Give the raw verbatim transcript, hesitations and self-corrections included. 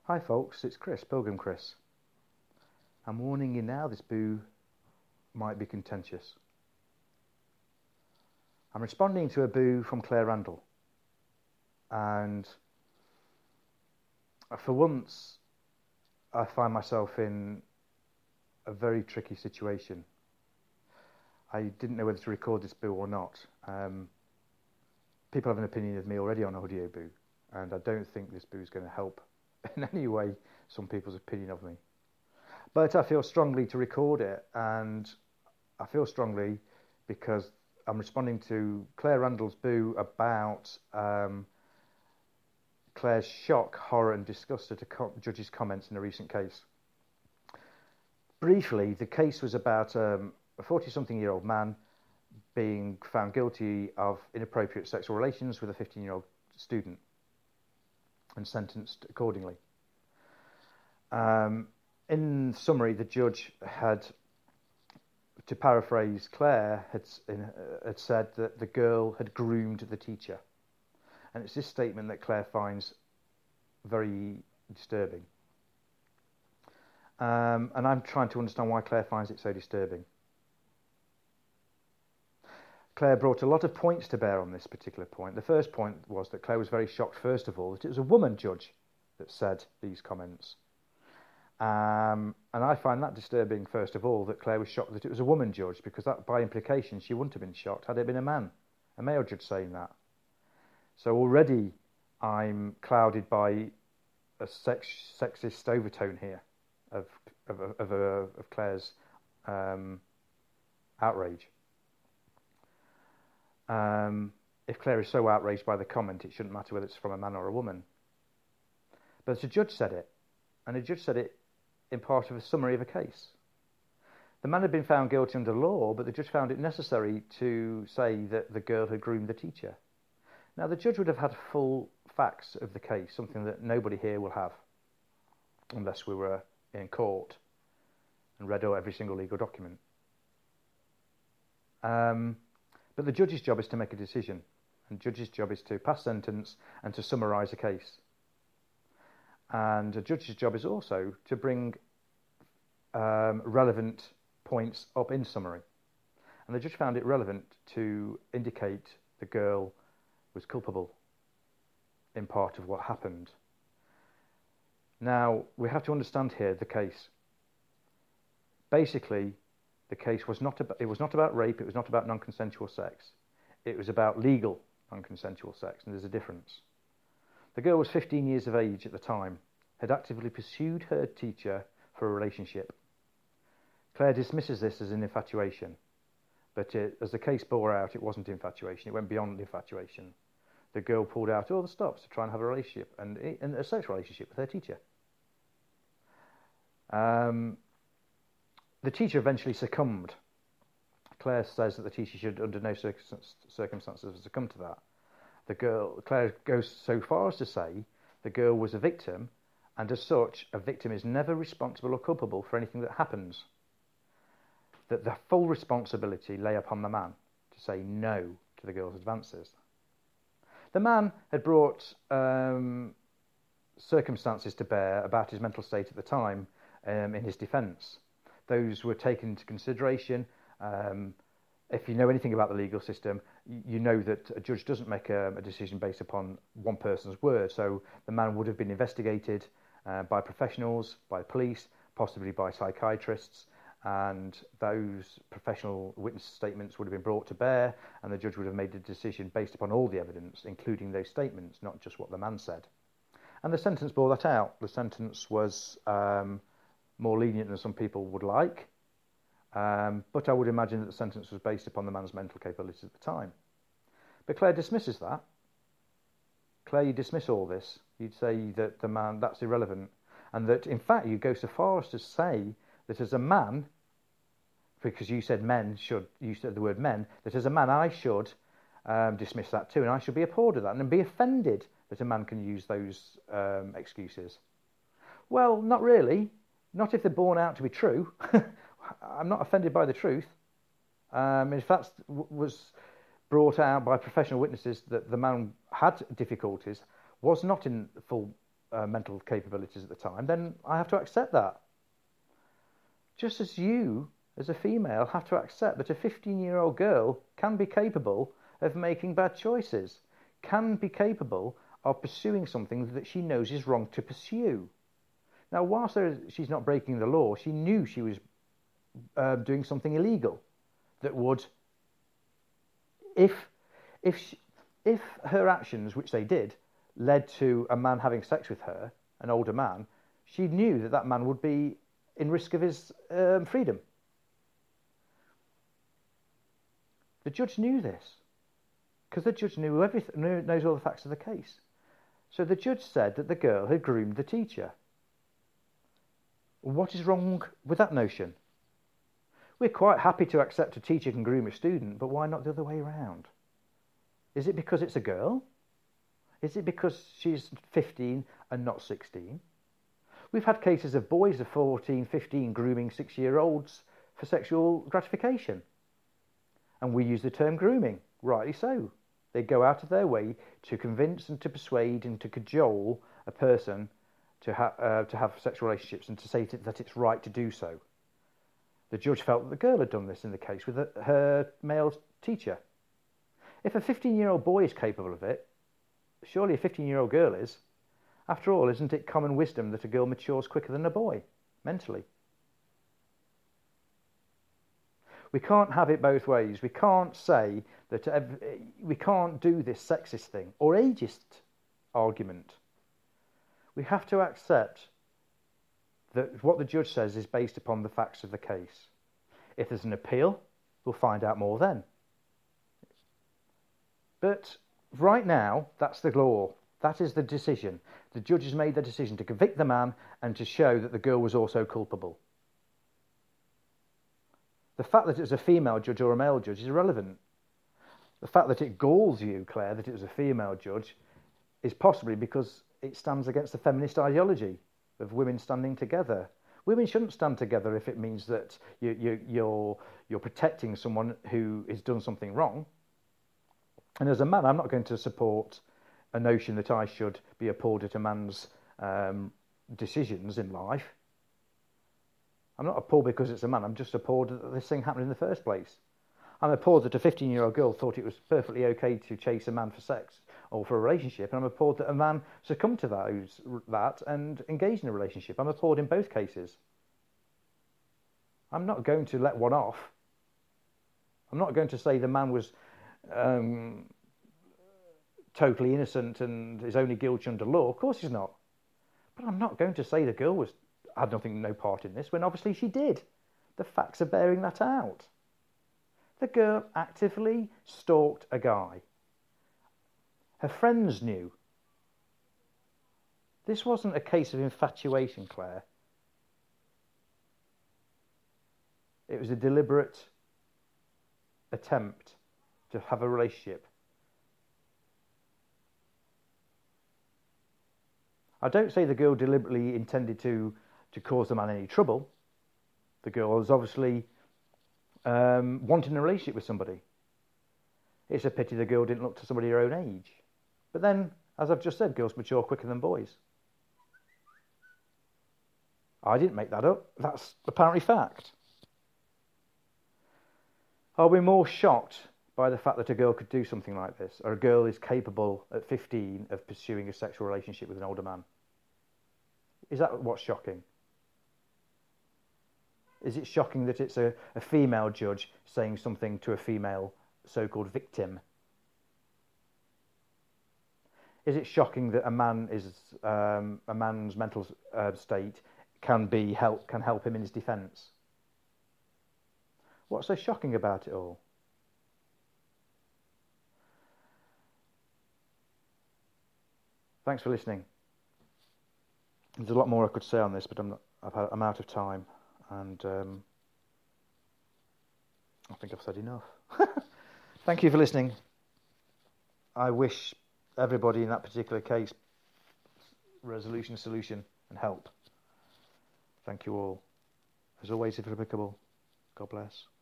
Hi folks, it's Chris, Pilgrim Chris. I'm warning you now, this boo might be contentious. I'm responding to a boo from Claire Randall. And for once, I find myself in a very tricky situation. I didn't know whether to record this boo or not. Um, people have an opinion of me already on Audio Boo, and I don't think this boo is going to help in any way some people's opinion of me. But I feel strongly to record it, and I feel strongly because I'm responding to Claire Randall's boo about um, Claire's shock, horror and disgust at a co- judge's comments in a recent case. Briefly, the case was about um, a forty-something-year-old man being found guilty of inappropriate sexual relations with a fifteen-year-old student and sentenced accordingly. Um, in summary, the judge had, to paraphrase Claire, had, in, uh, had said that the girl had groomed the teacher. And it's this statement that Claire finds very disturbing. Um, and I'm trying to understand why Claire finds it so disturbing. Claire brought a lot of points to bear on this particular point. The first point was that Claire was very shocked, first of all, that it was a woman judge that said these comments. Um, and I find that disturbing, first of all, that Claire was shocked that it was a woman judge, because that, by implication, she wouldn't have been shocked had it been a man, a male judge saying that. So already I'm clouded by a sex, sexist overtone here of of, of, of, of Claire's um, outrage. Um, if Claire is so outraged by the comment, it shouldn't matter whether it's from a man or a woman. But the judge said it, and the judge said it in part of a summary of a case. The man had been found guilty under law, but the judge found it necessary to say that the girl had groomed the teacher. Now, the judge would have had full facts of the case, something that nobody here will have, unless we were in court and read every single legal document. Um... But the judge's job is to make a decision, and the judge's job is to pass sentence and to summarise a case. And the judge's job is also to bring um, relevant points up in summary. And the judge found it relevant to indicate the girl was culpable in part of what happened. Now, we have to understand here the case. Basically, the case was not about, it was not about rape, it was not about non-consensual sex. It was about legal non-consensual sex, and there's a difference. The girl was fifteen years of age at the time, had actively pursued her teacher for a relationship. Claire dismisses this as an infatuation, but it, as the case bore out, it wasn't infatuation, it went beyond infatuation. The girl pulled out all the stops to try and have a relationship, and, and a sexual relationship with her teacher. Um... The teacher eventually succumbed. Claire says that the teacher should, under no circumstances, succumb to that. The girl, Claire goes so far as to say the girl was a victim, and as such, a victim is never responsible or culpable for anything that happens. That the full responsibility lay upon the man to say no to the girl's advances. The man had brought um, circumstances to bear about his mental state at the time um, in his defence. Those were taken into consideration. Um, if you know anything about the legal system, you know that a judge doesn't make a, a decision based upon one person's word. So the man would have been investigated uh, by professionals, by police, possibly by psychiatrists, and those professional witness statements would have been brought to bear, and the judge would have made a decision based upon all the evidence, including those statements, not just what the man said. And the sentence bore that out. The sentence was Um, more lenient than some people would like, um, but I would imagine that the sentence was based upon the man's mental capabilities at the time. But Claire dismisses that. Claire, you dismiss all this. You'd say that the man, that's irrelevant, and that, in fact, you go so far as to say that as a man, because you said men should, you said the word men, that as a man I should um, dismiss that too, and I should be appalled at that, and be offended that a man can use those um, excuses. Well, not really. Not if they're borne out to be true. I'm not offended by the truth. Um, in fact, w- was brought out by professional witnesses that the man had difficulties, was not in full uh, mental capabilities at the time, then I have to accept that. Just as you, as a female, have to accept that a fifteen-year-old girl can be capable of making bad choices, can be capable of pursuing something that she knows is wrong to pursue. Now, whilst there is, she's not breaking the law, she knew she was uh, doing something illegal that would, if, if, she, if her actions, which they did, led to a man having sex with her, an older man, she knew that that man would be in risk of his um, freedom. The judge knew this, because the judge knew everything, knows all the facts of the case. So the judge said that the girl had groomed the teacher. What is wrong with that notion? We're quite happy to accept a teacher can groom a student, but why not the other way around? Is it because it's a girl? Is it because she's fifteen and not sixteen? We've had cases of boys of fourteen, fifteen grooming six-year-olds for sexual gratification. And we use the term grooming, rightly so. They go out of their way to convince and to persuade and to cajole a person to, ha uh, to have sexual relationships and to say that it's right to do so. The judge felt that the girl had done this in the case with a, her male teacher. If a fifteen-year-old boy is capable of it, surely a fifteen-year-old girl is. After all, isn't it common wisdom that a girl matures quicker than a boy, mentally? We can't have it both ways. We can't say that every, we can't do this sexist thing or ageist argument. We have to accept that what the judge says is based upon the facts of the case. If there's an appeal, we'll find out more then. But right now, that's the law. That is the decision. The judge has made the decision to convict the man and to show that the girl was also culpable. The fact that it was a female judge or a male judge is irrelevant. The fact that it galls you, Claire, that it was a female judge is possibly because it stands against the feminist ideology of women standing together. Women shouldn't stand together if it means that you, you, you're, you're protecting someone who has done something wrong. And as a man, I'm not going to support a notion that I should be appalled at a man's um, decisions in life. I'm not appalled because it's a man. I'm just appalled that this thing happened in the first place. I'm appalled that a fifteen-year-old girl thought it was perfectly okay to chase a man for sex or for a relationship. And I'm appalled that a man succumbed to those, that and engaged in a relationship. I'm appalled in both cases. I'm not going to let one off. I'm not going to say the man was um, totally innocent and is only guilty under law. Of course he's not. But I'm not going to say the girl was had nothing, no part in this, when obviously she did. The facts are bearing that out. The girl actively stalked a guy. Her friends knew. This wasn't a case of infatuation, Claire. It was a deliberate attempt to have a relationship. I don't say the girl deliberately intended to to cause the man any trouble. The girl was obviously um, wanting a relationship with somebody. It's a pity the girl didn't look to somebody her own age. But then, as I've just said, girls mature quicker than boys. I didn't make that up. That's apparently fact. Are we more shocked by the fact that a girl could do something like this, or a girl is capable at fifteen of pursuing a sexual relationship with an older man? Is that what's shocking? Is it shocking that it's a, a female judge saying something to a female so-called victim? Is it shocking that a man is um, a man's mental uh, state can be help can help him in his defence? What's so shocking about it all? Thanks for listening. There's a lot more I could say on this, but I'm not, I've had, I'm out of time. And um, I think I've said enough. Thank you for listening. I wish everybody in that particular case resolution, solution and help. Thank you all. As always, if applicable, God bless.